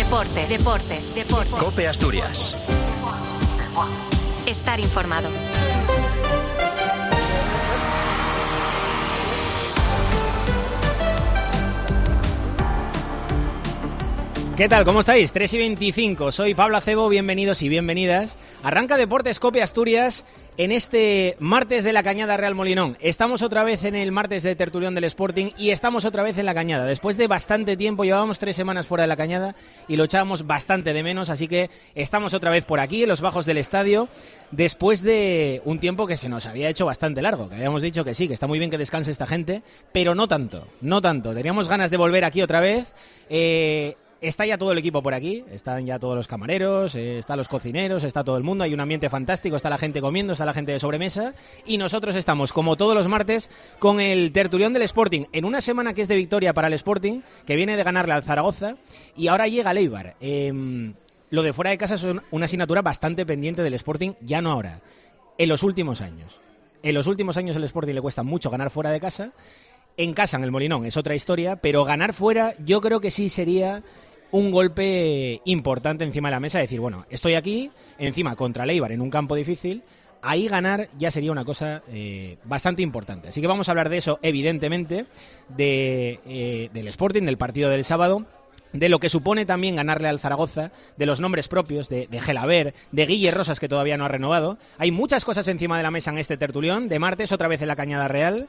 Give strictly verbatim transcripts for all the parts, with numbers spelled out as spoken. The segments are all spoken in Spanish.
Deportes, deportes, deportes. COPE Asturias. Estar informado. ¿Qué tal? ¿Cómo estáis? tres y veinticinco. Soy Pablo Acebo, bienvenidos y bienvenidas. Arranca Deportes COPE Asturias en este martes de la Cañada Real Molinón. Estamos otra vez en el martes de tertulión del Sporting y estamos otra vez en la Cañada. Después de bastante tiempo, llevábamos tres semanas fuera de la Cañada y lo echábamos bastante de menos, así que estamos otra vez por aquí, en los bajos del estadio, después de un tiempo que se nos había hecho bastante largo, que habíamos dicho que sí, que está muy bien que descanse esta gente, pero no tanto, no tanto. Teníamos ganas de volver aquí otra vez. Eh... Está ya todo el equipo por aquí, están ya todos los camareros, eh, están los cocineros, está todo el mundo, hay un ambiente fantástico, está la gente comiendo, está la gente de sobremesa y nosotros estamos, como todos los martes, con el tertulión del Sporting, en una semana que es de victoria para el Sporting, que viene de ganarle al Zaragoza y ahora llega el Eibar. Eh, lo de fuera de casa es una asignatura bastante pendiente del Sporting, ya no ahora, en los últimos años. En los últimos años el Sporting le cuesta mucho ganar fuera de casa. En casa, en el Molinón, es otra historia, pero ganar fuera yo creo que sí sería un golpe importante encima de la mesa, decir, bueno, estoy aquí, encima contra el Eibar en un campo difícil, ahí ganar ya sería una cosa eh, bastante importante. Así que vamos a hablar de eso, evidentemente, de, eh, del Sporting, del partido del sábado, de lo que supone también ganarle al Zaragoza, de los nombres propios, de, de Gelaber, de Guille Rosas, que todavía no ha renovado. Hay muchas cosas encima de la mesa en este tertulión, de martes, otra vez en la Cañada Real.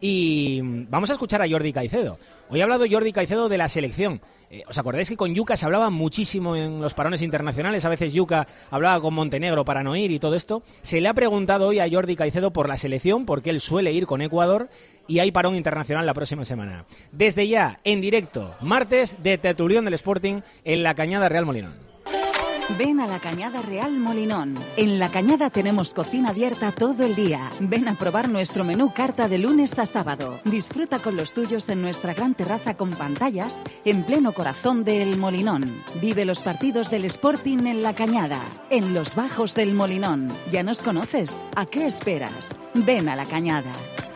Y vamos a escuchar a Jordi Caicedo. Hoy ha hablado Jordi Caicedo de la selección. Eh, ¿Os acordáis que con Yuka se hablaba muchísimo en los parones internacionales? A veces Yuka hablaba con Montenegro para no ir y todo esto. Se le ha preguntado hoy a Jordi Caicedo por la selección, porque él suele ir con Ecuador y hay parón internacional la próxima semana. Desde ya, en directo, martes de tertulión del Sporting en la Cañada Real Molinón. Ven a la Cañada Real Molinón. En la Cañada tenemos cocina abierta todo el día. Ven a probar nuestro menú carta de lunes a sábado. Disfruta con los tuyos en nuestra gran terraza con pantallas en pleno corazón del Molinón. Vive los partidos del Sporting en la Cañada, en los bajos del Molinón. ¿Ya nos conoces? ¿A qué esperas? Ven a la Cañada.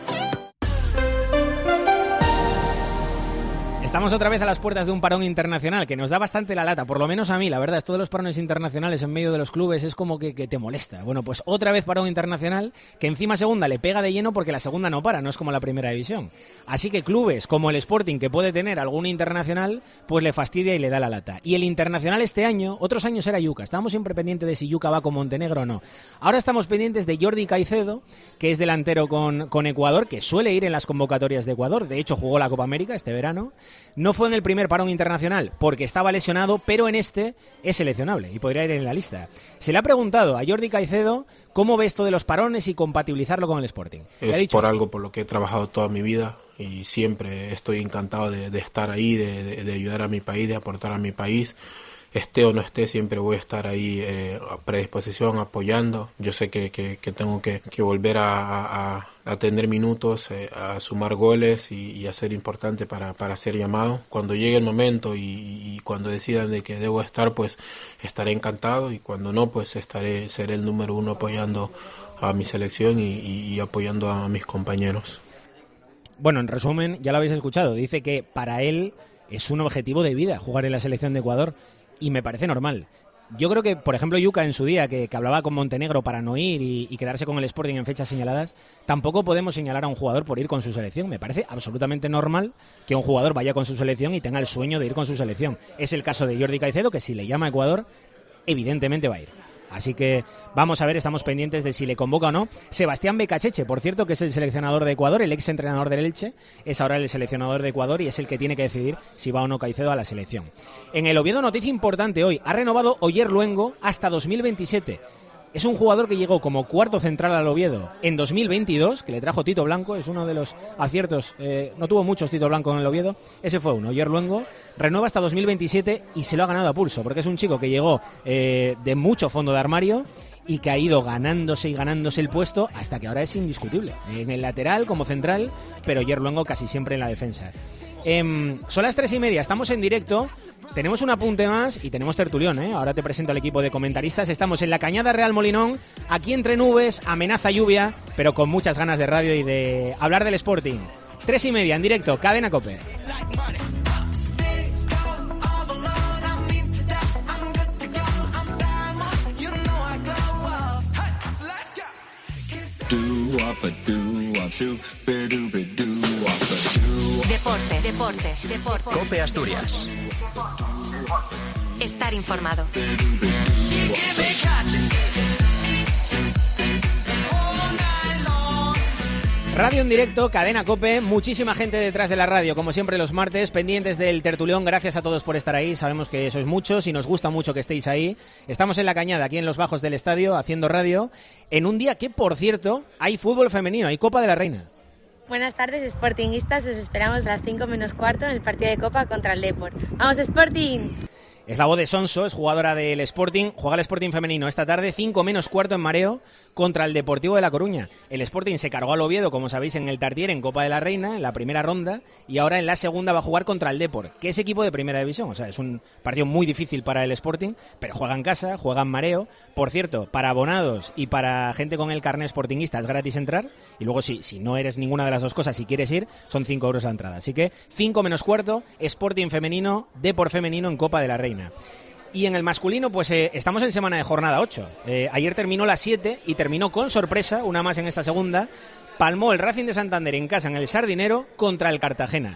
Estamos otra vez a las puertas de un parón internacional que nos da bastante la lata, por lo menos a mí, la verdad, esto de los parones internacionales en medio de los clubes es como que, que te molesta. Bueno, pues otra vez parón internacional que encima segunda le pega de lleno porque la segunda no para, no es como la primera división. Así que clubes como el Sporting, que puede tener algún internacional, pues le fastidia y le da la lata. Y el internacional este año, otros años era Yuka, estábamos siempre pendientes de si Yuka va con Montenegro o no. Ahora estamos pendientes de Jordi Caicedo, que es delantero con, con Ecuador, que suele ir en las convocatorias de Ecuador, de hecho jugó la Copa América este verano. No fue en el primer parón internacional porque estaba lesionado, pero en este es seleccionable y podría ir en la lista. Se le ha preguntado a Jordi Caicedo cómo ve esto de los parones y compatibilizarlo con el Sporting. Es dicho por algo por lo que he trabajado toda mi vida y siempre estoy encantado de, de estar ahí, de, de, de ayudar a mi país, de aportar a mi país. Esté o no esté, siempre voy a estar ahí eh, a predisposición, apoyando. Yo sé que, que, que tengo que, que volver a, a, a tener minutos, eh, a sumar goles y, y a ser importante para, para ser llamado. Cuando llegue el momento y, y cuando decidan de que debo estar, pues estaré encantado, y cuando no, pues estaré seré el número uno apoyando a mi selección y, y, y apoyando a mis compañeros. Bueno, en resumen, ya lo habéis escuchado, dice que para él es un objetivo de vida jugar en la selección de Ecuador. Y me parece normal. Yo creo que, por ejemplo, Yuka en su día, que, que hablaba con Montenegro para no ir y, y quedarse con el Sporting en fechas señaladas, tampoco podemos señalar a un jugador por ir con su selección. Me parece absolutamente normal que un jugador vaya con su selección y tenga el sueño de ir con su selección. Es el caso de Jordi Caicedo, que si le llama a Ecuador, evidentemente va a ir. Así que vamos a ver, estamos pendientes de si le convoca o no. Sebastián Becacheche, por cierto, que es el seleccionador de Ecuador, el ex entrenador del Elche, es ahora el seleccionador de Ecuador y es el que tiene que decidir si va o no Caicedo a la selección. En el Oviedo, noticia importante hoy, ha renovado Oyer Luengo hasta dos mil veintisiete. Es un jugador que llegó como cuarto central al Oviedo en dos mil veintidós, que le trajo Tito Blanco, es uno de los aciertos, eh, no tuvo muchos Tito Blanco en el Oviedo, ese fue uno, Oyer Luengo, renueva hasta dos mil veintisiete y se lo ha ganado a pulso, porque es un chico que llegó eh, de mucho fondo de armario y que ha ido ganándose y ganándose el puesto hasta que ahora es indiscutible, en el lateral como central, pero Oyer Luengo casi siempre en la defensa. Eh, son las tres y media, estamos en directo. Tenemos un apunte más y tenemos tertulión, ¿eh? Ahora te presento al equipo de comentaristas. Estamos en la Cañada Real Molinón, aquí entre nubes, amenaza lluvia, pero con muchas ganas de radio y de hablar del Sporting. Tres y media, en directo, Cadena COPE. Deportes, deportes, deportes. COPE Asturias. Estar informado. Radio en directo, cadena COPE, muchísima gente detrás de la radio, como siempre los martes, pendientes del tertulión. Gracias a todos por estar ahí, sabemos que sois muchos y nos gusta mucho que estéis ahí. Estamos en La Cañada, aquí en los bajos del estadio, haciendo radio, en un día que, por cierto, hay fútbol femenino, hay Copa de la Reina. Buenas tardes, Sportingistas, os esperamos a las cinco menos cuarto en el partido de Copa contra el Depor. ¡Vamos, Sporting! Es la voz de Sonso, es jugadora del Sporting, juega el Sporting femenino esta tarde, cinco menos cuarto en Mareo, contra el Deportivo de La Coruña. El Sporting se cargó al Oviedo, como sabéis, en el Tartier, en Copa de la Reina, en la primera ronda, y ahora en la segunda va a jugar contra el Depor, que es equipo de primera división. O sea, es un partido muy difícil para el Sporting, pero juega en casa, juega en Mareo. Por cierto, para abonados y para gente con el carnet sportinguista es gratis entrar, y luego si, si no eres ninguna de las dos cosas, si quieres ir, son cinco euros la entrada. Así que cinco menos cuarto, Sporting femenino, Depor femenino en Copa de la Reina. Y en el masculino, pues eh, estamos en semana de jornada ocho. Eh, ayer terminó la siete y terminó con sorpresa, una más en esta segunda. Palmó el Racing de Santander en casa en el Sardinero contra el Cartagena,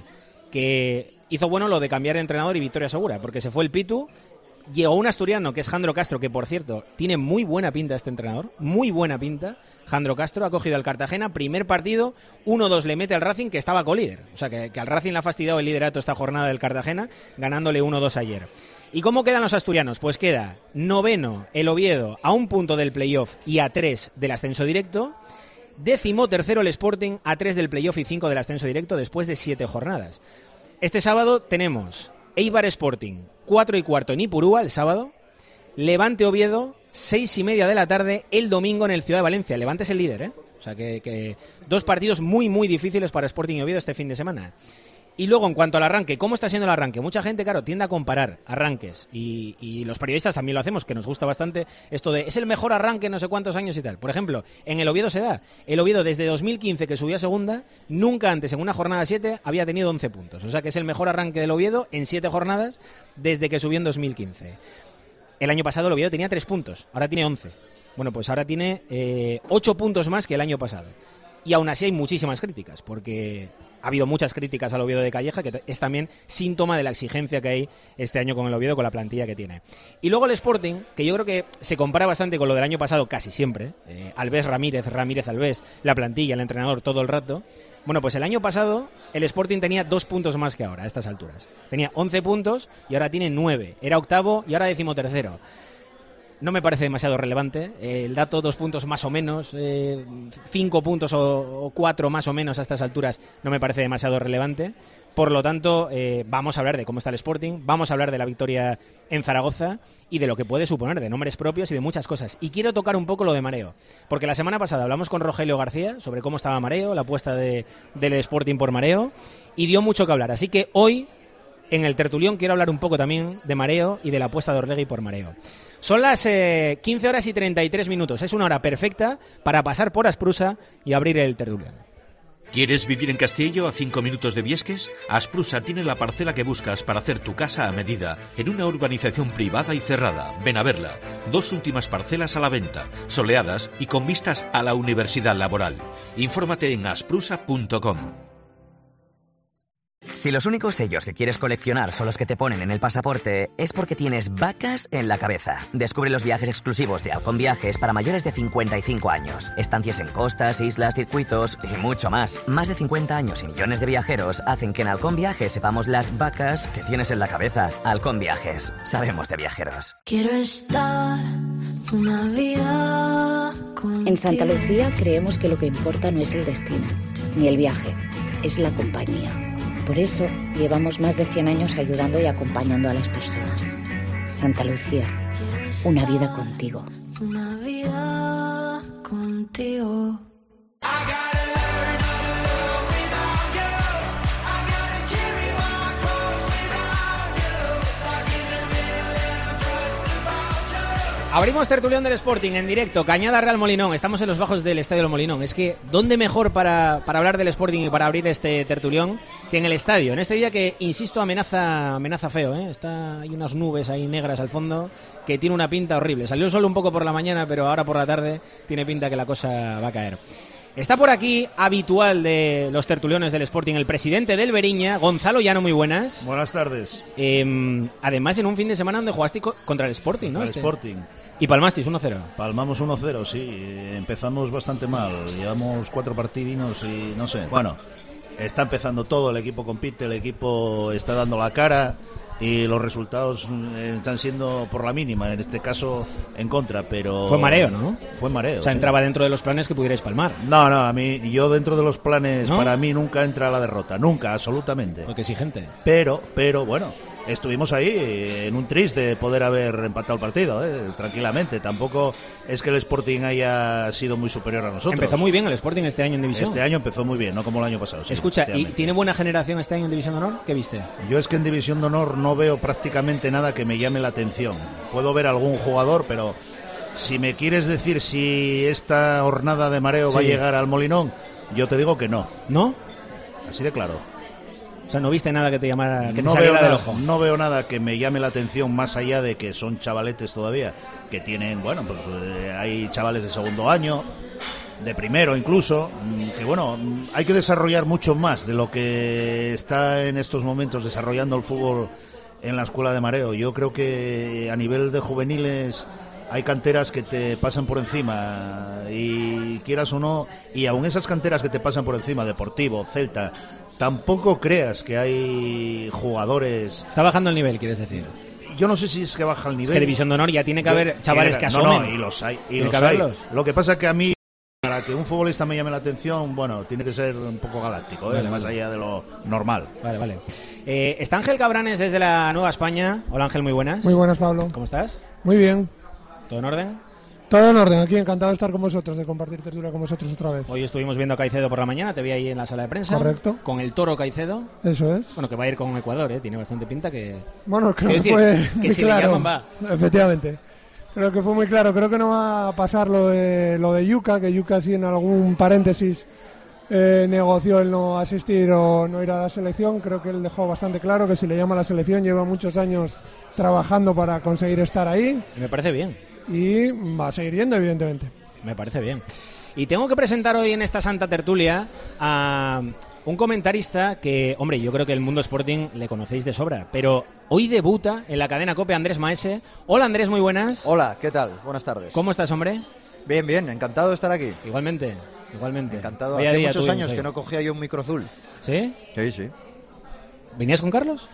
que hizo bueno lo de cambiar de entrenador y victoria segura, porque se fue el Pitu. Llegó un asturiano, que es Jandro Castro, que por cierto, tiene muy buena pinta este entrenador, muy buena pinta. Jandro Castro ha cogido al Cartagena, primer partido, uno dos le mete al Racing, que estaba colíder. O sea, que, que al Racing le ha fastidiado el liderato esta jornada del Cartagena, ganándole uno dos ayer. ¿Y cómo quedan los asturianos? Pues queda noveno el Oviedo a un punto del playoff y a tres del ascenso directo. Décimo tercero el Sporting a tres del playoff y cinco del ascenso directo después de siete jornadas. Este sábado tenemos Eibar Sporting, cuatro y cuarto en Ipurúa el sábado. Levante Oviedo, seis y media de la tarde el domingo en el Ciudad de Valencia. Levante es el líder, ¿eh? O sea que, que dos partidos muy muy difíciles para Sporting y Oviedo este fin de semana. Y luego, en cuanto al arranque, ¿cómo está siendo el arranque? Mucha gente, claro, tiende a comparar arranques y, y los periodistas también lo hacemos, que nos gusta bastante esto de es el mejor arranque en no sé cuántos años y tal. Por ejemplo, en el Oviedo se da. El Oviedo desde dos mil quince que subió a segunda, nunca antes en una jornada siete había tenido once puntos. O sea que es el mejor arranque del Oviedo en siete jornadas desde que subió en dos mil quince. El año pasado el Oviedo tenía tres puntos, ahora tiene once. Bueno, pues ahora tiene eh, ocho puntos más que el año pasado. Y aún así hay muchísimas críticas, porque ha habido muchas críticas al Oviedo de Calleja, que es también síntoma de la exigencia que hay este año con el Oviedo, con la plantilla que tiene. Y luego el Sporting, que yo creo que se compara bastante con lo del año pasado casi siempre. Eh, Alves Ramírez, Ramírez Alves, la plantilla, el entrenador todo el rato. Bueno, pues el año pasado el Sporting tenía dos puntos más que ahora, a estas alturas. Tenía once puntos y ahora tiene nueve. Era octavo y ahora decimotercero. No me parece demasiado relevante. Eh, el dato, dos puntos más o menos, eh, cinco puntos o, o cuatro más o menos a estas alturas, no me parece demasiado relevante. Por lo tanto, eh, vamos a hablar de cómo está el Sporting, vamos a hablar de la victoria en Zaragoza y de lo que puede suponer, de nombres propios y de muchas cosas. Y quiero tocar un poco lo de Mareo, porque la semana pasada hablamos con Rogelio García sobre cómo estaba Mareo, la apuesta de, del Sporting por Mareo, y dio mucho que hablar. Así que hoy, en el tertulión, quiero hablar un poco también de Mareo y de la apuesta de Orlegui por Mareo. Son las eh, quince horas y treinta y tres minutos. Es una hora perfecta para pasar por Asprusa y abrir el tertulión. ¿Quieres vivir en Castillo a cinco minutos de Viesques? Asprusa tiene la parcela que buscas para hacer tu casa a medida en una urbanización privada y cerrada. Ven a verla. Dos últimas parcelas a la venta, soleadas y con vistas a la Universidad Laboral. Infórmate en asprusa punto com. Si los únicos sellos que quieres coleccionar son los que te ponen en el pasaporte, es porque tienes vacas en la cabeza. Descubre los viajes exclusivos de Halcón Viajes para mayores de cincuenta y cinco años. Estancias en costas, islas, circuitos y mucho más. Más de cincuenta años y millones de viajeros hacen que en Halcón Viajes sepamos las vacas que tienes en la cabeza. Halcón Viajes. Sabemos de viajeros. Quiero estar una vida contigo. En Santa Lucía creemos que lo que importa no es el destino, ni el viaje, es la compañía. Por eso, llevamos más de cien años ayudando y acompañando a las personas. Santa Lucía, una vida contigo. Una vida contigo. Abrimos tertulión del Sporting en directo, Cañada Real Molinón. Estamos en los bajos del Estadio del Molinón. Es que, ¿dónde mejor para, para hablar del Sporting y para abrir este tertulión que en el estadio? En este día que, insisto, amenaza amenaza feo, ¿eh? Está, hay unas nubes ahí negras al fondo que tiene una pinta horrible. Salió el sol un poco por la mañana, pero ahora por la tarde tiene pinta que la cosa va a caer. Está por aquí, habitual de los tertulianos del Sporting, el presidente del Beriña, Gonzalo Llano, muy buenas. Buenas tardes. Eh, además, en un fin de semana donde jugaste co- contra el Sporting, ¿no? El Este. Sporting. Y palmasteis uno cero. Palmamos uno cero, sí. Empezamos bastante mal. Llevamos cuatro partidinos y no sé. Bueno, está empezando todo. El equipo compite, el equipo está dando la cara y los resultados están siendo por la mínima. En este caso, en contra, pero... Fue mareo, ¿no? Fue mareo. O sea, sí. entraba dentro de los planes que pudierais palmar. No, no, a mí, yo dentro de los planes, ¿No? para mí nunca entra la derrota. Nunca, absolutamente. Porque exigente. Pero, pero bueno, estuvimos ahí en un tris de poder haber empatado el partido, ¿eh? Tranquilamente. Tampoco es que el Sporting haya sido muy superior a nosotros. Empezó muy bien el Sporting este año en División. Este año empezó muy bien, no como el año pasado. Sí, Escucha, ¿y tiene buena generación este año en División de Honor? ¿Qué viste? Yo es que en División de Honor no veo prácticamente nada que me llame la atención. Puedo ver algún jugador, pero si me quieres decir si esta jornada de mareo Sí. va a llegar al Molinón, yo te digo que no. ¿No? Así de claro. O sea, no viste nada que te llamara, que te No saliera veo, del nada, ojo. no veo nada que me llame la atención más allá de que son chavaletes todavía, que tienen, bueno, pues eh, hay chavales de segundo año, de primero incluso, mm, que bueno, mm, hay que desarrollar mucho más de lo que está en estos momentos desarrollando el fútbol en la escuela de mareo. Yo creo que a nivel de juveniles hay canteras que te pasan por encima y quieras o no, y aun esas canteras que te pasan por encima, Deportivo, Celta, tampoco creas que hay jugadores. Está bajando el nivel, quieres decir. Yo no sé si es que baja el nivel. Es que División de Honor ya tiene que Yo- haber chavales que no, asomen. no, y los hay, y Tiene los que hay. haberlos. Lo que pasa que a mí, para que un futbolista me llame la atención, bueno, tiene que ser un poco galáctico, ¿eh? Vale, más vale. allá de lo normal. Vale, vale. Eh, está Ángel Cabranes desde la Nueva España. Hola Ángel, muy buenas. Muy buenas, Pablo. ¿Cómo estás? Muy bien. ¿Todo en orden? Todo en orden, aquí encantado de estar con vosotros, de compartir tertulia con vosotros otra vez. Hoy estuvimos viendo a Caicedo por la mañana, te vi ahí en la sala de prensa. Correcto. Con el toro Caicedo. Eso es. Bueno, que va a ir con Ecuador, ¿eh? Tiene bastante pinta que... Bueno, creo Quiero que decir, fue que muy si le claro. llaman, va. Efectivamente. Creo que fue muy claro. Creo que no va a pasar lo de, lo de Yuka, que Yuka sí en algún paréntesis eh, negoció el no asistir o no ir a la selección. Creo que él dejó bastante claro que si le llama a la selección lleva muchos años trabajando para conseguir estar ahí. Y me parece bien. Y va a seguir yendo, evidentemente. Me parece bien. Y tengo que presentar hoy en esta santa tertulia a un comentarista que, hombre, yo creo que el mundo Sporting le conocéis de sobra, pero hoy debuta en la cadena COPE Andrés Maese. Hola Andrés, muy buenas. Hola, ¿qué tal? Buenas tardes. ¿Cómo estás, hombre? Bien, bien, encantado de estar aquí. Igualmente, igualmente. Encantado. Vaya Hace día muchos tuvimos años hoy. que no cogía yo un micro azul. ¿Sí? Sí, sí. ¿Venías con Carlos?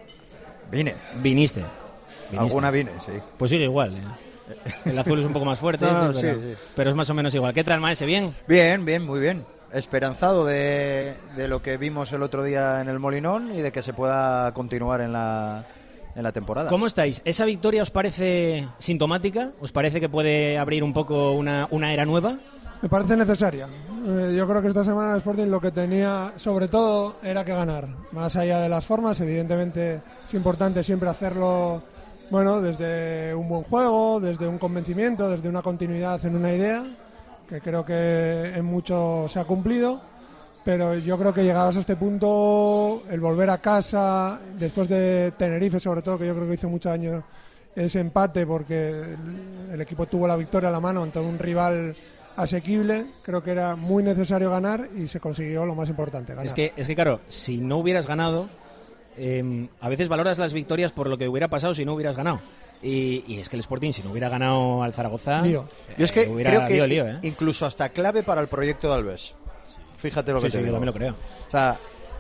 Vine. Viniste. Viniste. Alguna vine, sí. Pues sigue igual, ¿eh? El azul es un poco más fuerte, No, no, este, pero, sí, sí. pero es más o menos igual. ¿Qué tal, Maese? ¿Bien? Bien, bien, muy bien. Esperanzado de, de lo que vimos el otro día en el Molinón y de que se pueda continuar en la, en la temporada. ¿Cómo estáis? ¿Esa victoria os parece sintomática? ¿Os parece que puede abrir un poco una, una era nueva? Me parece necesaria. Eh, yo creo que esta semana el Sporting lo que tenía sobre todo era que ganar. Más allá de las formas, evidentemente es importante siempre hacerlo, bueno, desde un buen juego, desde un convencimiento, desde una continuidad en una idea, que creo que en mucho se ha cumplido. Pero yo creo que llegados a este punto, el volver a casa, después de Tenerife sobre todo, que yo creo que hizo mucho daño ese empate porque el, el equipo tuvo la victoria a la mano ante un rival asequible, creo que era muy necesario ganar y se consiguió lo más importante, ganar. Es que, es que claro, si no hubieras ganado, eh, a veces valoras las victorias por lo que hubiera pasado si no hubieras ganado. Y, y es que el Sporting, si no hubiera ganado al Zaragoza, Lío. Yo es que eh, hubiera creo que habido lío, ¿eh? incluso hasta clave para el proyecto de Alves. Fíjate lo Sí, que te sí, yo digo. también lo creo. O sea,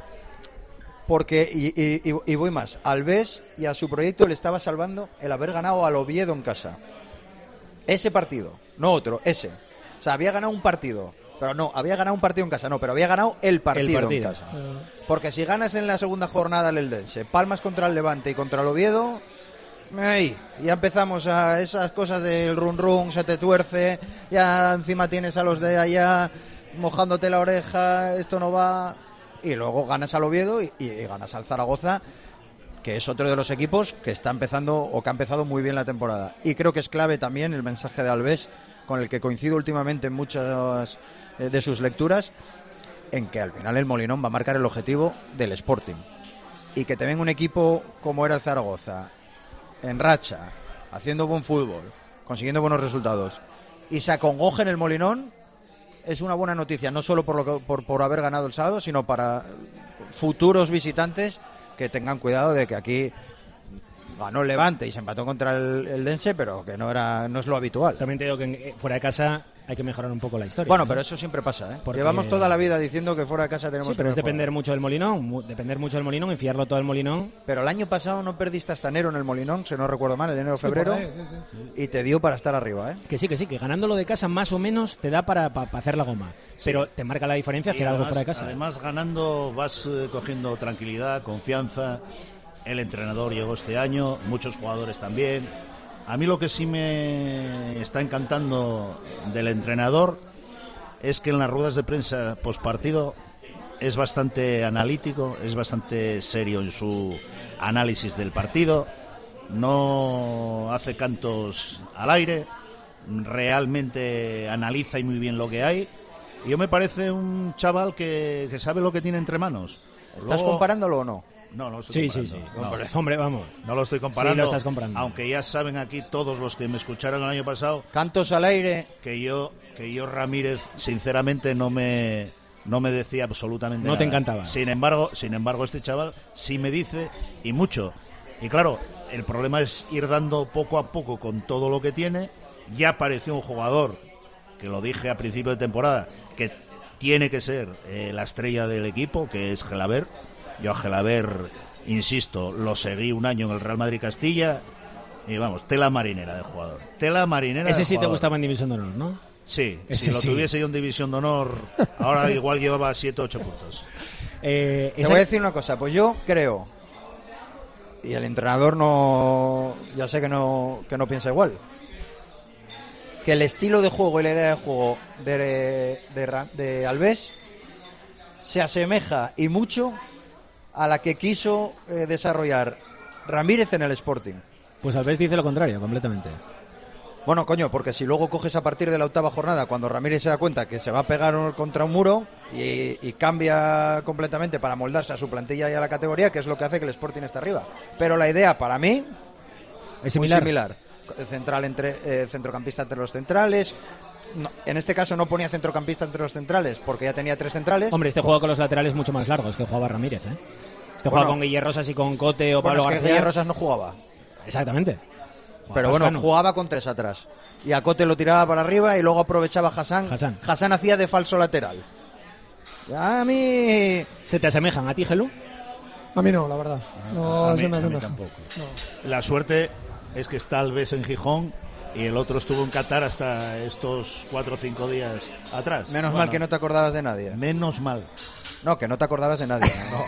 porque, y, y, y, y voy más, Alves y a su proyecto le estaba salvando el haber ganado al Oviedo en casa. Ese partido, no otro, ese. O sea, había ganado un partido, pero no, había ganado un partido en casa, no, pero había ganado el partido, El partido. en casa. Porque si ganas en la segunda jornada el Eldense, palmas contra el Levante y contra el Oviedo, ¡ay! Ya empezamos a esas cosas del run run, se te tuerce, ya encima tienes a los de allá mojándote la oreja, esto no va, y luego ganas al Oviedo y, y ganas al Zaragoza, que es otro de los equipos que está empezando o que ha empezado muy bien la temporada. Y creo que es clave también el mensaje de Alves, con el que coincido últimamente en muchas eh, de sus lecturas, en que al final el Molinón va a marcar el objetivo del Sporting. Y que te venga un equipo como era el Zaragoza, en racha, haciendo buen fútbol, consiguiendo buenos resultados, y se acongoje en el Molinón, es una buena noticia, no solo por, lo que, por, por haber ganado el sábado, sino para futuros visitantes que tengan cuidado de que aquí ganó el Levante y se empató contra el, el Dense, pero que no era no es lo habitual. También te digo que fuera de casa hay que mejorar un poco la historia. Bueno, ¿no? pero eso siempre pasa, ¿eh? Porque... Llevamos toda la vida diciendo que fuera de casa tenemos sí, pero que es depender mucho del Molinón, mu- depender mucho del Molinón, enfiarlo todo al Molinón. Pero el año pasado no perdiste hasta enero en el Molinón, si no recuerdo mal, el enero febrero, Sí, sí, sí. y te dio para estar arriba, ¿eh? Que sí, que sí, que ganándolo de casa más o menos te da para, para, para hacer la goma. Sí. Pero te marca la diferencia hacer además, algo fuera de casa. Además, ganando vas eh, cogiendo tranquilidad, confianza. El entrenador llegó este año, muchos jugadores también. A mí lo que sí me está encantando del entrenador es que en las ruedas de prensa postpartido es bastante analítico, es bastante serio en su análisis del partido, no hace cantos al aire, realmente analiza y muy bien lo que hay. Y yo me parece un chaval que, que sabe lo que tiene entre manos. ¿Estás Luego... comparándolo o no? No, no lo estoy sí, comparando. sí, sí. No, Hombre, hombre, vamos. No lo estoy comparando. Sí, lo estás comparando. Aunque ya saben aquí todos los que me escucharon el año pasado. Cantos al aire. Que yo, que yo Ramírez, sinceramente, no me, no me decía absolutamente no nada. No te encantaba. Sin embargo, sin embargo, este chaval sí me dice, y mucho. Y claro, el problema es ir dando poco a poco con todo lo que tiene. Ya apareció un jugador, que lo dije a principio de temporada, que tiene que ser eh, la estrella del equipo, que es Gelaber. Yo a Gelaber, insisto, lo seguí un año en el Real Madrid Castilla y vamos, tela marinera de jugador. Tela marinera Ese de sí jugador. te gustaba en División de Honor, ¿no? Sí, Ese si lo sí. tuviese yo en División de Honor, ahora igual llevaba siete o ocho puntos. Eh, Te voy a decir una cosa, pues yo creo, y el entrenador no, ya sé que no, que no piensa igual, que el estilo de juego y la idea de juego de, de, de Alves se asemeja y mucho a la que quiso eh, desarrollar Ramírez en el Sporting. Pues Alves dice lo contrario, completamente. Bueno, coño, porque si luego coges a partir de la octava jornada, cuando Ramírez se da cuenta que se va a pegar contra un muro y, y cambia completamente para moldarse a su plantilla y a la categoría, que es lo que hace que el Sporting esté arriba. Pero la idea, para mí, es similar. Muy similar. Central entre, eh, centrocampista entre los centrales. No, en este caso no ponía centrocampista entre los centrales porque ya tenía tres centrales. Hombre, este juega con los laterales mucho más largos que jugaba Ramírez, ¿eh? Este bueno, juega con Guille Rosas y con Cote o bueno, Pablo es que García. Guille Rosas no jugaba. Exactamente. Jugaba Pero bueno, Pascano. Jugaba con tres atrás. Y a Cote lo tiraba para arriba y luego aprovechaba Hassan. Hassan. Hassan hacía de falso lateral. A mí... ¿Se te asemejan a ti, Gelu? A mí no, la verdad. No a se mí, me a mí asemeja. tampoco. No. La suerte es que está Alves en Gijón y el otro estuvo en Qatar hasta estos cuatro o cinco días atrás. Menos bueno, mal que no te acordabas de nadie. Menos mal. No, que no te acordabas de nadie. No.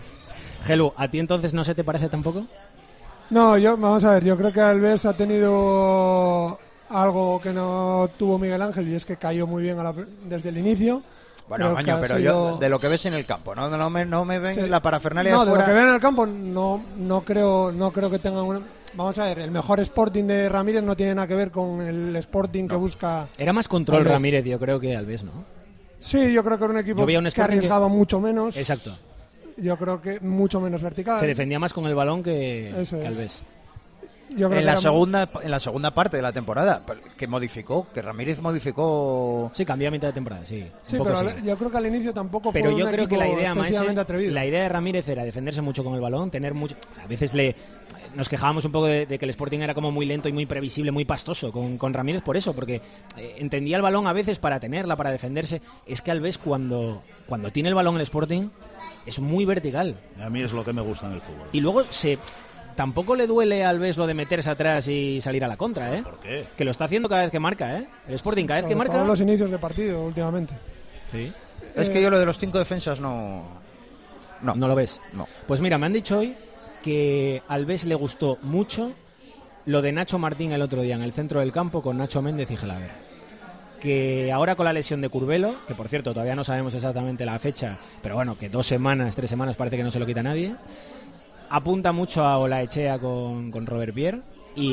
Gelu, ¿a ti entonces no se te parece tampoco? No, yo, vamos a ver, yo creo que Alves ha tenido algo que no tuvo Miguel Ángel y es que cayó muy bien a la, desde el inicio. Bueno, coño, pero sido... yo, de lo que ves en el campo, no, no me, no me ven sí. la parafernalia No, de, de fuera... lo que ven en el campo no, no creo, no creo que tengan una... Vamos a ver, el mejor Sporting de Ramírez no tiene nada que ver con el Sporting no. que busca... Era más control Alves. Ramírez, yo creo, que Alves, ¿no? Sí, yo creo que era un equipo un que arriesgaba que... mucho menos. Exacto. Yo creo que mucho menos vertical. Se defendía más con el balón que, que Alves. Yo creo en, que la segunda, muy... en la segunda parte de la temporada, que modificó, que Ramírez modificó... Sí, cambió a mitad de temporada, sí. Sí, pero sí. yo creo que al inicio tampoco pero fue yo un creo que la idea más atrevido. La idea de Ramírez era defenderse mucho con el balón, tener mucho... A veces le nos quejábamos un poco de, de que el Sporting era como muy lento y muy previsible, muy pastoso con, con Ramírez por eso, porque eh, entendía el balón a veces para tenerla, para defenderse. Es que Alves cuando, cuando tiene el balón el Sporting es muy vertical. A mí es lo que me gusta en el fútbol. Y luego se... Tampoco le duele a Alves lo de meterse atrás y salir a la contra, ¿eh? ¿Por qué? Que lo está haciendo cada vez que marca, ¿eh? El Sporting cada vez Sobre que marca... Todos los inicios de partido últimamente. Sí. Es eh... que yo lo de los cinco defensas no... No. ¿No lo ves? No. Pues mira, me han dicho hoy que a Alves le gustó mucho lo de Nacho Martín el otro día en el centro del campo con Nacho Méndez y Gelaber. Que ahora con la lesión de Curbelo, que por cierto todavía no sabemos exactamente la fecha, pero bueno, que dos semanas, tres semanas parece que no se lo quita nadie... Apunta mucho a Olaechea con, con Robert Pierre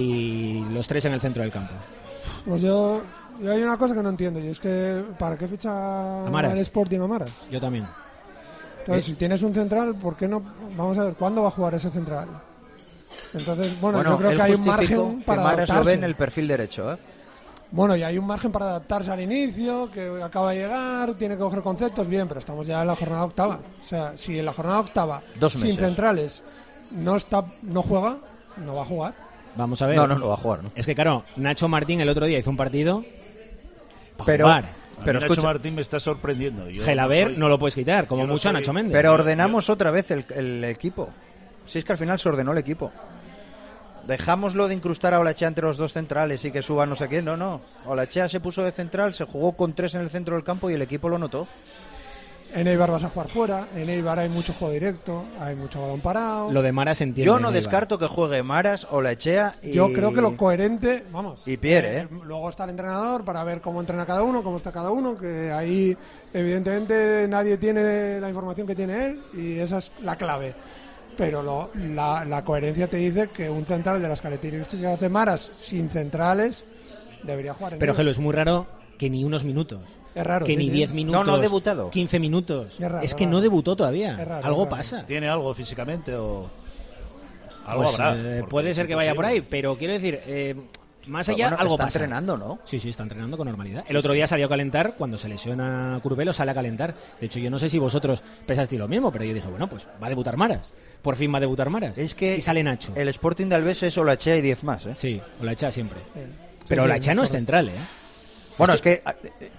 y los tres en el centro del campo. Pues yo, yo hay una cosa que no entiendo y es que ¿para qué ficha Amaras. el Sporting Amaras? Yo también. Entonces, ¿Eh? si tienes un central, ¿por qué no? Vamos a ver, ¿cuándo va a jugar ese central? Entonces, bueno, bueno yo creo que hay un margen que para Amaras adaptarse. lo ve en el perfil derecho, ¿eh? Bueno, y hay un margen para adaptarse al inicio, que acaba de llegar, tiene que coger conceptos, bien, pero estamos ya en la jornada octava. O sea, si en la jornada octava, Dos sin meses. centrales, no está, no juega, no va a jugar. Vamos a ver. No, no, no va a jugar, ¿no? Es que claro, Nacho Martín el otro día hizo un partido para Pero- jugar. A Pero mí Nacho escucha- Martín me está sorprendiendo. Yo Gelaber no, soy- no lo puedes quitar, como yo no mucho a soy- Nacho Méndez. Pero ordenamos otra vez el, el equipo. Si es que al final se ordenó el equipo. Dejámoslo de incrustar a Olachea entre los dos centrales y que suba no sé quién. No, no. Olachea se puso de central, se jugó con tres en el centro del campo y el equipo lo notó. En Eibar vas a jugar fuera, en Eibar hay mucho juego directo, hay mucho balón parado. Lo de Mara se entiende. Yo en no Eibar. descarto que juegue Maras, Olachea y... Yo creo que lo coherente, vamos. Y Pierre, ¿eh? Luego está el entrenador para ver cómo entrena cada uno, cómo está cada uno, que ahí evidentemente nadie tiene la información que tiene él y esa es la clave. Pero lo- la, la coherencia te dice que un central de las características de Maras sin centrales debería jugar en Pero Eibar. Gelo, es muy raro que ni unos minutos. Es raro, Que sí, ni sí. diez minutos. No, no ha debutado. quince minutos. Es raro, es es que raro. no debutó todavía. Es raro, Algo es raro. pasa. ¿Tiene algo físicamente o...? Algo Pues, habrá. eh, porque puede es ser que vaya por ahí, imposible. pero quiero decir, eh, más Pero allá, bueno, algo está pasa. entrenando, ¿no? Sí, sí, está entrenando con normalidad. El otro día salió a calentar, cuando se lesiona Curvelo sale a calentar. De hecho, yo no sé si vosotros pensasteis lo mismo, pero yo dije, bueno, pues va a debutar Maras. Por fin va a debutar Maras. Es que y sale Nacho. el Sporting de Alves es Olachea y diez más, ¿eh? Sí, Olachea siempre. Sí. Pero Sí, sí, Olachea no es correcto. central, ¿eh? Bueno, es que, eh, eh,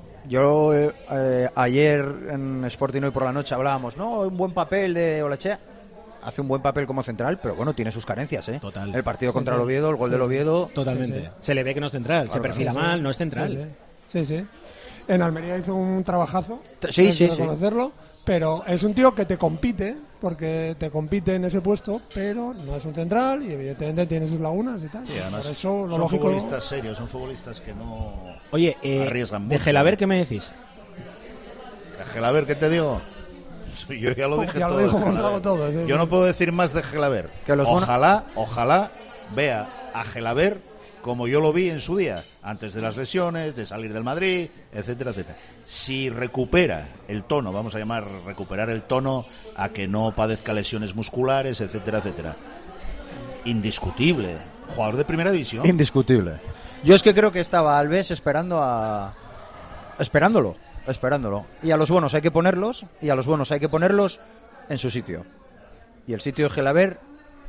yo eh, eh, ayer en Sporting hoy por la noche hablábamos, no, un buen papel de Olachea. Hace un buen papel como central, pero bueno, tiene sus carencias, ¿eh? Total. El partido contra el Oviedo, el gol del Oviedo. Totalmente. Sí, sí. Se le ve que no es central, se Claro, perfila Sí, sí. mal, no es central. Sí, sí. Sí, sí. En Almería hizo un trabajazo. Sí, hay sí, que sí. reconocerlo, pero es un tío que te compite, porque te compite en ese puesto, pero no es un central y evidentemente tiene sus lagunas y tal. Sí, además Por eso lo son lógico. futbolistas serios, son futbolistas que no Oye, eh, arriesgan de mucho. Gelaber, ¿qué me decís? Gelaber, ¿qué te digo? Yo ya lo Oh, dije ya lo todo. de dijo Gelaber. Gonzalo todo, sí, Yo sí. no puedo decir más de Gelaber. Que los buenos- Ojalá, ojalá vea a Gelaber como yo lo vi en su día, antes de las lesiones, de salir del Madrid, etcétera, etcétera. Si recupera el tono, vamos a llamar recuperar el tono a que no padezca lesiones musculares, etcétera, etcétera. Indiscutible. Jugador de primera división. Indiscutible. Yo es que creo que estaba Alves esperando a... Esperándolo, esperándolo. Y a los buenos hay que ponerlos, y a los buenos hay que ponerlos en su sitio. Y el sitio de Gelaber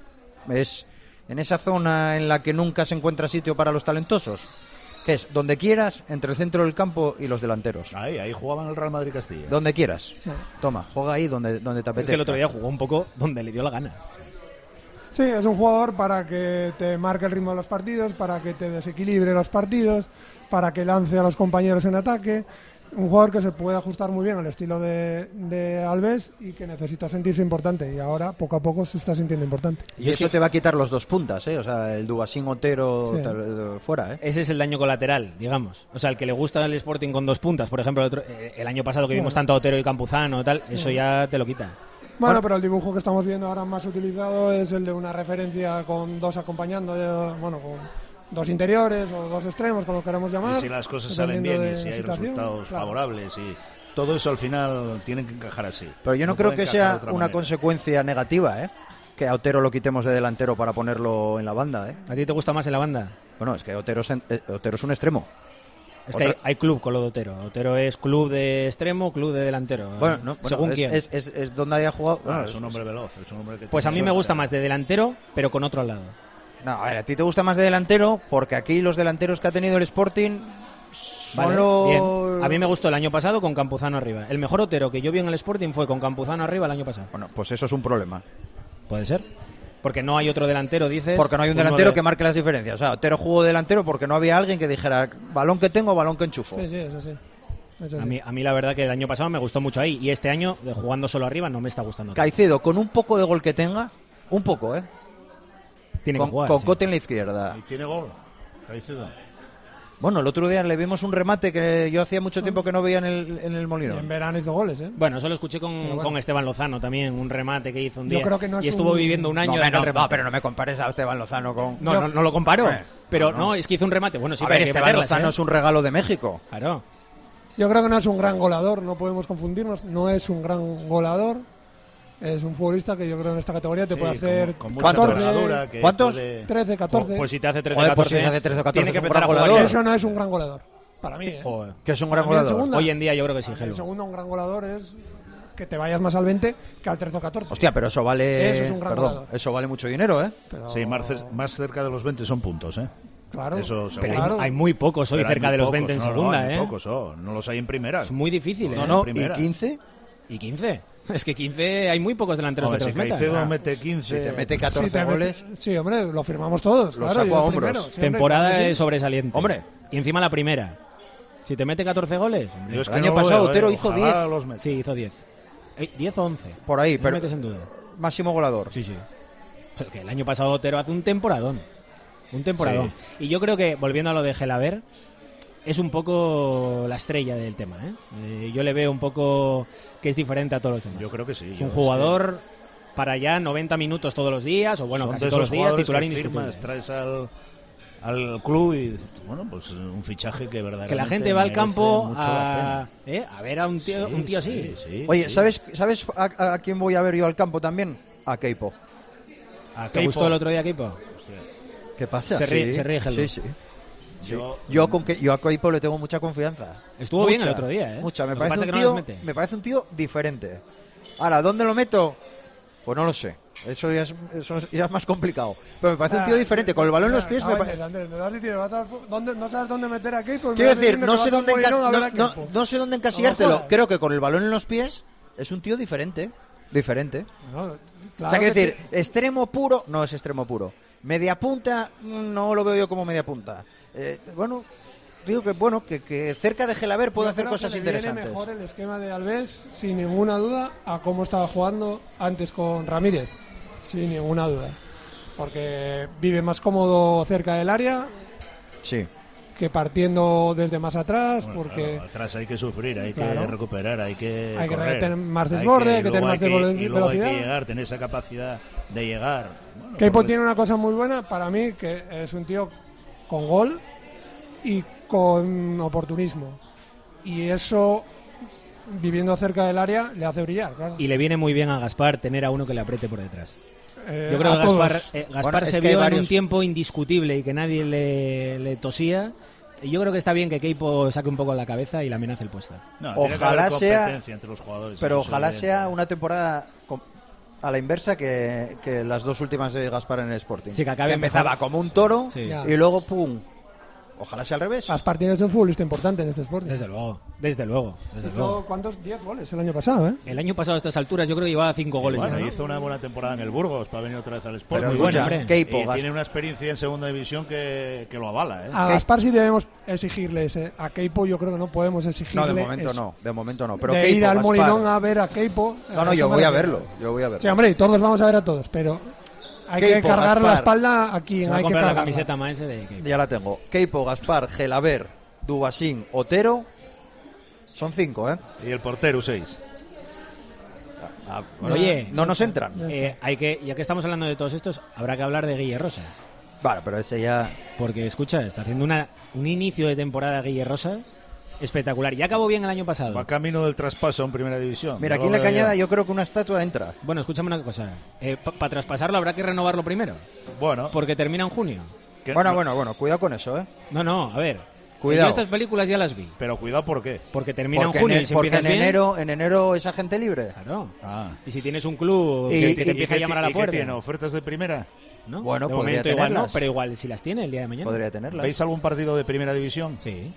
es en esa zona en la que nunca se encuentra sitio para los talentosos, que es donde quieras, entre el centro del campo y los delanteros. Ahí, ahí jugaban el Real Madrid Castilla. Donde quieras. Toma, juega ahí donde, donde te Es apetezca. que el otro día jugó un poco donde le dio la gana. Sí, es un jugador para que te marque el ritmo de los partidos, para que te desequilibre los partidos, para que lance a los compañeros en ataque. Un jugador que se puede ajustar muy bien al estilo de, de Alves y que necesita sentirse importante. Y ahora, poco a poco, se está sintiendo importante. Y eso te va a quitar los dos puntas, ¿eh? O sea, el Dubasín Otero Sí. tal- fuera, ¿eh? Ese es el daño colateral, digamos. O sea, el que le gusta el Sporting con dos puntas, por ejemplo, el, otro- eh, el año pasado que vimos Bueno. tanto a Otero y Campuzano, tal, eso ya te lo quita. Bueno, pero el dibujo que estamos viendo ahora más utilizado es el de una referencia con dos acompañando, eh, bueno, con dos interiores o dos extremos, como lo queramos llamar. Y si las cosas salen dependiendo bien y de si la hay situación, resultados claro. favorables y todo eso al final tienen que encajar así. Pero yo no, No creo puede que encajar de sea otra una manera. consecuencia negativa, ¿eh? Que a Otero lo quitemos de delantero para ponerlo en la banda, ¿eh? ¿A ti te gusta más en la banda? Bueno, es que Otero es, en- eh, Otero es un extremo. Es que hay, Otra- hay club con lo de Otero. Otero es club de extremo, club de delantero. Bueno, no, bueno, según es, quién. Es, es- es donde haya jugado. Ah, bueno, es un hombre veloz, es un hombre que Pues a tiene mí me suerte. gusta más de delantero, pero con otro al lado. No, a ver, a ti te gusta más de delantero porque aquí los delanteros que ha tenido el Sporting son Vale, los... bien. A mí me gustó el año pasado con Campuzano arriba. El mejor Otero que yo vi en el Sporting fue con Campuzano arriba el año pasado. Bueno, pues eso es un problema. Puede ser. Porque no hay otro delantero, dices. Porque no hay un pues delantero nueve. que marque las diferencias. O sea, Otero jugó delantero porque no había alguien que dijera balón que tengo, balón que enchufo. Sí, sí, eso sí. Eso A sí. mí, a mí la verdad que el año pasado me gustó mucho ahí. Y este año, de jugando solo arriba, no me está gustando. tanto. Caicedo, con un poco de gol que tenga, un poco, ¿eh? Tiene con que jugar. con sí. Cote en la izquierda. Y tiene gol. Caicedo. Bueno, el otro día le vimos un remate que yo hacía mucho tiempo que no veía en el, en el Y Molinón. en verano hizo goles, ¿eh? Bueno, eso lo escuché con, Pero bueno. con Esteban Lozano también, un remate que hizo un Yo día. creo que no es y estuvo un- viviendo un año No, en aquel no, remate. no, pero no me compares a Esteban Lozano con... No, Yo- no, no lo comparo. Hombre, pero no, no, no. es que hizo un remate. Bueno, sí, a pero ver, hay que Esteban meterlas, Lozano ¿eh? es un regalo de México. Claro. Yo creo que no es un gran goleador, no podemos confundirnos. No es un gran goleador, es un futbolista que yo creo en esta categoría te Sí, puede hacer con- con mucha catorce, envergadura, que ¿Cuántos? puede- trece, catorce. Pues si te hace trece, Joder, pues catorce, si te hace trece o catorce tiene que es un empezar a gran jugar goleador. ya. Eso no es un gran goleador, para mí. ¿eh? Joder. Que es un Para gran mí en goleador. segunda- Hoy en día yo creo que sí, En Gelo. segundo, un gran goleador es que te vayas más al veinte que al trece o catorce. Hostia, pero eso vale. Eso es un gran Perdón, goleador. eso vale mucho dinero, ¿eh? Pero- Sí, más, cer- más cerca de los veinte son puntos, ¿eh? Claro. Eso Pero seguro. hay, Claro. hay muy pocos hoy Pero hay cerca muy de los pocos, veinte en no, no, segunda, hay ¿eh? muy pocos, oh, no los hay en primera. Es muy difícil, No, ¿eh? no, primera. ¿y quince? ¿Y quince? Es que quince hay muy pocos delanteros Hombre, que te si los metan. Caicedo Ah. mete quince... Si te mete catorce Sí, te mete- goles. sí, hombre, lo firmamos todos. Lo claro, saco yo a el hombros. primero, siempre, Temporada claro que sí. de sobresaliente. Hombre. Y encima la primera. Si te mete catorce goles, hombre. Yo es El que año no lo pasado veo, Otero eh, hizo ojalá diez. los meta. Sí, hizo diez. Eh, diez o once. Por ahí, No pero- metes en duda. Máximo goleador. Sí, sí. Pero que el año pasado Otero hace un temporadón. Un temporadón. Y yo creo que, volviendo a lo de Gelaber, es un poco la estrella del tema, ¿eh? Eh, yo le veo un poco que es diferente a todos los demás. Yo creo que sí. Es yo un es jugador para ya noventa minutos todos los días, o que bueno, son casi de todos esos los días, jugadores titular que indiscutible. firmas, traes al, al club y, bueno, pues un fichaje que verdaderamente Que la gente va al merece campo mucho la a, ¿eh? a ver a un tío, Sí, un tío así. sí, sí, Oye, sí. ¿sabes, ¿sabes a, a quién voy a ver yo al campo también? A Keipo. A ¿Te Keipo. gustó el otro día, Keipo? Hostia, ¿Qué pasa? Se ríe- Sí, se ríe Geldo. Sí, sí. Sí. Yo- Yo, con que, yo a Keipo le tengo mucha confianza. Estuvo Mucha, bien el otro día, ¿eh? Mucha. Me Lo que parece, pasa un es que no tío, las mete. me parece un tío diferente. Ahora, ¿dónde lo meto? Pues no lo sé. Eso ya es, eso ya es más complicado. Pero me parece un tío diferente. Con el balón en los pies me Andrés, parece... Andrés, me vas diciendo, vas a- ¿dónde- no sabes dónde meter a Keipo. Quiero decir, no sé, dónde encasillar enca- no, no- no sé dónde encasillártelo. Creo que con el balón en los pies es un tío diferente. Diferente. No, o claro sea, quiero que decir, extremo puro, no es extremo puro. Media punta, mm, no lo veo yo como media punta. Eh, bueno, digo que bueno, que, que cerca de Gelaber puede Yo hacer creo que cosas le viene interesantes. mejor el esquema de Alves, sin ninguna duda, a cómo estaba jugando antes con Ramírez. Sin ninguna duda. Porque vive más cómodo cerca del área Sí. que partiendo desde más atrás, Bueno, porque claro, atrás hay que sufrir, hay Claro. que recuperar, hay que Hay que correr, tener más desborde, hay que luego tener más hay velo- y luego hay velocidad. que llegar, tener esa capacidad de llegar. Bueno, Keipo pues, tiene una cosa muy buena para mí, que es un tío con gol y con oportunismo. Y eso, viviendo cerca del área, le hace brillar, claro. Y le viene muy bien a Gaspar tener a uno que le apriete por detrás. Eh, Yo creo a que Gaspar, todos. eh, Gaspar Bueno, es se que hay vio en varios- un tiempo indiscutible y que nadie le, le tosía. Y yo creo que está bien que Keipo saque un poco la cabeza y la amenace el puesto. no, tiene que Ojalá haber sea, competencia entre los jugadores, pero eso es ojalá evidente. sea una temporada com- a la inversa que, que las dos últimas de Gaspar en el Sporting. Sí, que acabe empezaba mejor. como un toro Sí. Ya. y luego pum. Ojalá sea al revés. Gaspar tiene que ser un futbolista importante en este Sporting. Desde luego, desde luego, desde Hizo, luego. ¿cuántos? diez goles el año pasado, ¿eh? El año pasado a estas alturas yo creo que llevaba cinco goles. Bueno, ya, ¿no? hizo una buena temporada en el Burgos para venir otra vez al Sport. Pero muy buena, escucha, hombre. Keipo, Y Gas- tiene una experiencia en segunda división que, que lo avala, ¿eh? A Gaspar sí debemos exigirle ese. A Keipo yo creo que no podemos exigirle. No, de momento eso. no, de momento no. Pero de Keipo, ir al Gaspar- Molinón a ver a Keipo. No, no, a yo eso me voy a refiero. verlo, yo voy a verlo. Sí, hombre, y todos vamos a ver a todos, pero hay Keipo, que cargar la Gaspar. espalda a Se quien va a hay que comprar la cargar. camiseta maese de Keipo. Ya la tengo. Keipo, Gaspar, Gelaber, Dubasín, Otero. Son cinco, ¿eh? Y el portero, seis. Ah, Oye, no nos entran. Eh, hay que, ya que estamos hablando de todos estos, habrá que hablar de Guille Rosas. Vale, pero ese ya... Porque, escucha, está haciendo una, un inicio de temporada Guille Rosas espectacular. Ya acabó bien el año pasado. Va camino del traspaso en primera división. Mira, Ya aquí en lo la veo Cañada yo. yo creo que una estatua entra. Bueno, escúchame una cosa. Eh, Para traspasarlo habrá que renovarlo primero. Bueno, Porque termina en junio. que- Bueno, bueno, bueno, cuidado con eso, ¿eh? No, no, a ver. Cuidado. Yo estas películas ya las vi. pero cuidado, ¿por qué? Porque termina Porque, en junio en, y si porque empiezas en bien... enero, en enero es agente libre. Claro. Ah. Y si tienes un club Y- que, que y- te y empieza a ¿Qué llamar ti- a la y qué puerta... tiene? ¿Ofertas de primera? ¿no? Bueno, de podría momento igual no, tenerlas. pero igual si las tiene el día de mañana. Podría tenerlas. ¿Veis algún partido de primera división? Sí.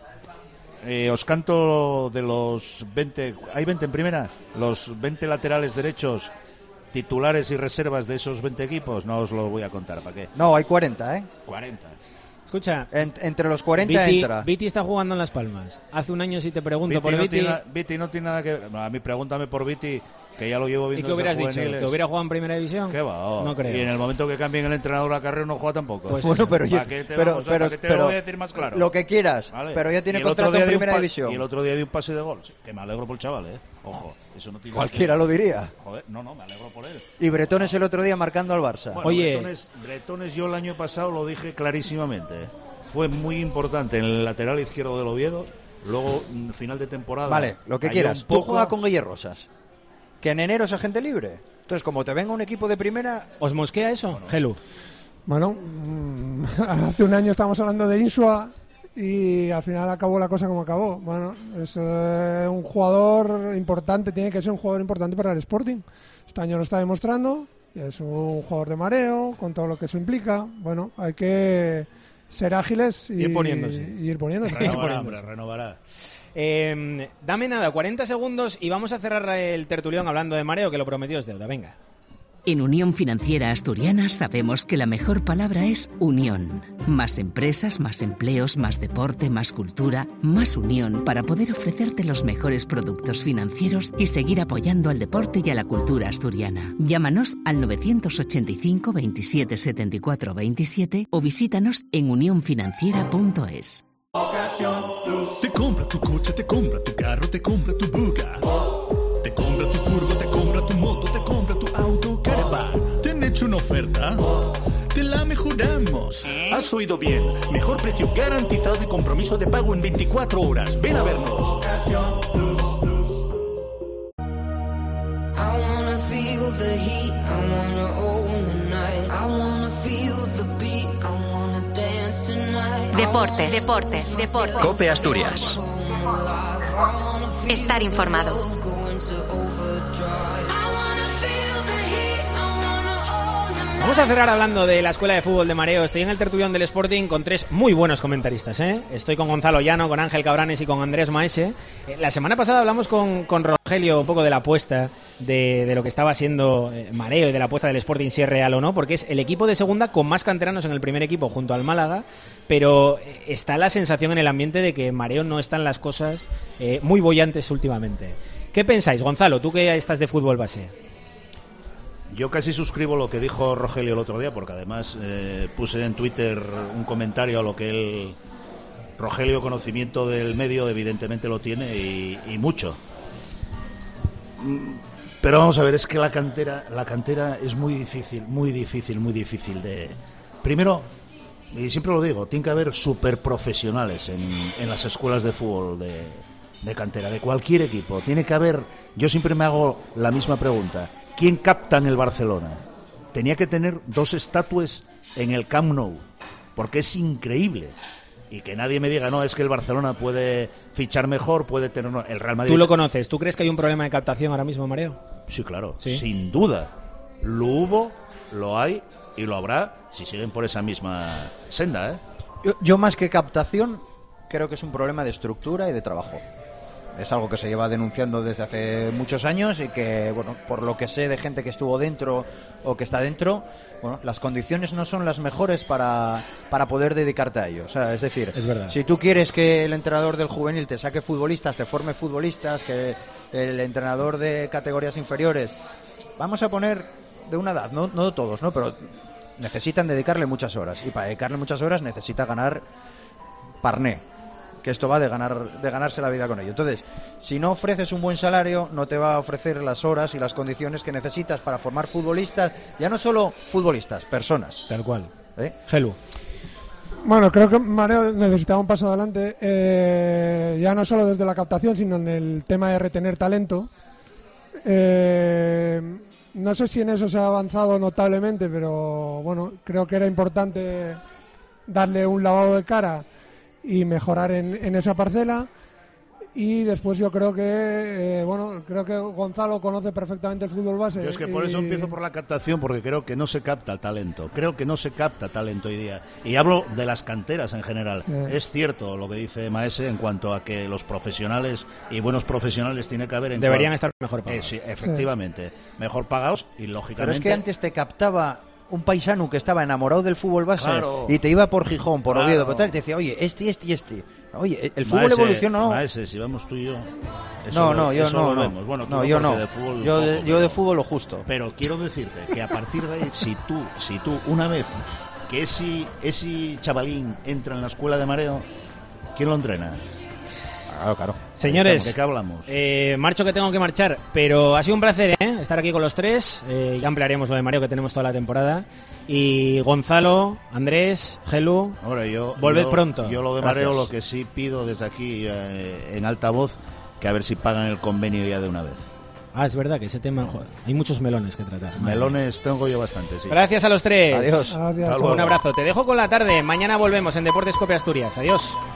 Eh, os canto de los veinte. ¿Hay veinte en primera? Los veinte laterales derechos, titulares y reservas de esos veinte equipos. No os lo voy a contar, ¿para qué? No, hay cuarenta, ¿eh? cuarenta. Escucha, En- entre los cuarenta Viti, entra. Viti está jugando en Las Palmas. Hace un año si te pregunto Viti por no, Viti... tiene, na- Viti no tiene nada que ver. No, a mí pregúntame por Viti, que ya lo llevo ¿Y viendo qué hubieras desde dicho? juveniles. ¿Que hubiera jugado en Primera División? ¿Qué va? Oh. No creo. Y en el momento que cambien el entrenador a Carrero no juega tampoco. Pues Bueno, eso. pero, ya, ¿Para qué te pero, vamos a- pero, para qué te pero- lo voy a decir más claro? lo que quieras, Vale. pero ya tiene Y el otro contrato día en di un primera pa- división. Y el otro día di un pase de gol. Sí, que me alegro por el chaval, ¿eh? Ojo, eso no tiene nada que Cualquiera ver. lo diría. Joder, no, no, me alegro por él. Y Bretones el otro día marcando al Barça. Bueno, Oye. Bretones, Bretones yo el año pasado lo dije clarísimamente. ¿eh? Fue muy importante en el lateral izquierdo del Oviedo. Luego, mm, final de temporada. Vale, lo que cayó quieras. un Tú poco. juegas con Guille Rosas. que en enero es agente libre. Entonces, como te venga un equipo de primera... ¿Os mosquea eso, bueno. Gelu? Bueno, mmm, hace un año estábamos hablando de Insua y al final acabó la cosa como acabó. Bueno, es eh, un jugador importante, tiene que ser un jugador importante para el Sporting. Este año lo está demostrando, y es un jugador de mareo, con todo lo que eso implica. Bueno, hay que ser ágiles y ir poniéndose. Y ir poniéndose. Renovará, hombre, renovará. Eh, dame nada, cuarenta segundos y vamos a cerrar el tertulión hablando de mareo, que lo prometido es deuda. Venga. En Unión Financiera Asturiana sabemos que la mejor palabra es unión. Más empresas, más empleos, más deporte, más cultura, más unión para poder ofrecerte los mejores productos financieros y seguir apoyando al deporte y a la cultura asturiana. Llámanos al novecientos ochenta y cinco veintisiete setenta y cuatro veintisiete o visítanos en unión financiera punto es. Te compra tu coche, te compra tu carro, te compra tu buga. Te compra tu furgo, te compra tu moto, te compra tu auto, caravan. ¿Te han hecho una oferta? Te la mejoramos. Has oído bien. Mejor precio garantizado y compromiso de pago en veinticuatro horas. Ven a vernos. Deportes, deportes, deportes. COPE Asturias. Estar informado. Vamos a cerrar hablando de la Escuela de Fútbol de Mareo. Estoy en el tertulión del Sporting con tres muy buenos comentaristas, ¿eh? Estoy con Gonzalo Llano, con Ángel Cabranes y con Andrés Maese. La semana pasada hablamos con, con Rogelio un poco de la apuesta de, de lo que estaba siendo Mareo y de la apuesta del Sporting, si es real o no, porque es el equipo de segunda con más canteranos en el primer equipo junto al Málaga, pero está la sensación en el ambiente de que Mareo no están las cosas eh, muy bollantes últimamente. ¿Qué pensáis, Gonzalo, tú que estás de fútbol base? Yo casi suscribo lo que dijo Rogelio el otro día, porque además eh, puse en Twitter un comentario a lo que él, Rogelio, conocimiento del medio, evidentemente lo tiene y, y mucho. Pero vamos a ver, es que la cantera, la cantera es muy difícil, muy difícil, muy difícil de... Primero, y siempre lo digo, tiene que haber super profesionales en, en las escuelas de fútbol de, de cantera, de cualquier equipo. Tiene que haber, yo siempre me hago la misma pregunta. ¿Quién capta en el Barcelona? Tenía que tener dos estatuas en el Camp Nou, porque es increíble. Y que nadie me diga, no, es que el Barcelona puede fichar mejor, puede tener... No, el Real Madrid... ¿Tú lo conoces? ¿Tú crees que hay un problema de captación ahora mismo, Mareo? Sí, claro, ¿Sí? Sin duda. Lo hubo, lo hay y lo habrá si siguen por esa misma senda, ¿eh? Yo, yo más que captación, creo que es un problema de estructura y de trabajo. Es algo que se lleva denunciando desde hace muchos años y que, bueno, por lo que sé de gente que estuvo dentro o que está dentro, bueno, las condiciones no son las mejores para, para poder dedicarte a ello. O sea, es decir, es verdad. Si tú quieres que el entrenador del juvenil te saque futbolistas, te forme futbolistas, que el entrenador de categorías inferiores, vamos a poner de una edad, no, no todos, ¿no? Pero necesitan dedicarle muchas horas y para dedicarle muchas horas necesita ganar parné. Que esto va de ganar de ganarse la vida con ello. Entonces, si no ofreces un buen salario, no te va a ofrecer las horas y las condiciones que necesitas para formar futbolistas, ya no solo futbolistas, personas. Tal cual. ¿Eh? Gelu. Bueno, creo que Mareo necesitaba un paso adelante, eh, ya no solo desde la captación, sino en el tema de retener talento. Eh, no sé si en eso se ha avanzado notablemente, pero bueno, creo que era importante darle un lavado de cara y mejorar en, en esa parcela. Y después yo creo que eh, bueno, creo que Gonzalo conoce perfectamente el fútbol base. Yo es que por y... eso empiezo por la captación, porque creo que no se capta talento. Creo que no se capta talento hoy día. Y hablo de las canteras en general. Sí. Es cierto lo que dice Maese en cuanto a que los profesionales y buenos profesionales tiene que haber en deberían cual... estar mejor pagados. Eh, sí, efectivamente, sí. Mejor pagados y lógicamente. Pero es que antes te captaba un paisano que estaba enamorado del fútbol base, claro, y te iba por Gijón, por claro, Oviedo, por tal, y te decía, oye, este, este y este. Oye, el fútbol Maese, evoluciona, ¿no? Maese, si vamos tú y yo. No, no, yo no. no. no. Bueno, no, yo no. De fútbol yo, de, poco, yo pero, de fútbol lo justo. Pero quiero decirte que a partir de ahí, si tú, si tú una vez que ese, ese chavalín entra en la escuela de mareo, ¿quién lo entrena? Claro, claro. Señores, ¿de qué hablamos? Eh, marcho que tengo que marchar, pero ha sido un placer ¿eh? estar aquí con los tres. Eh, ya ampliaremos lo de Mareo que tenemos toda la temporada. Y Gonzalo, Andrés, Gelu, Hombre, yo, volved yo, pronto. Yo lo de Gracias. Mareo lo que sí pido desde aquí eh, en alta voz, que a ver si pagan el convenio ya de una vez. Ah, es verdad que ese tema, joder, hay muchos melones que tratar. Melones tengo yo bastante, sí. Gracias a los tres. Adiós. Adiós. Un abrazo. Te dejo con la tarde. Mañana volvemos en Deportes Cope Asturias. Adiós.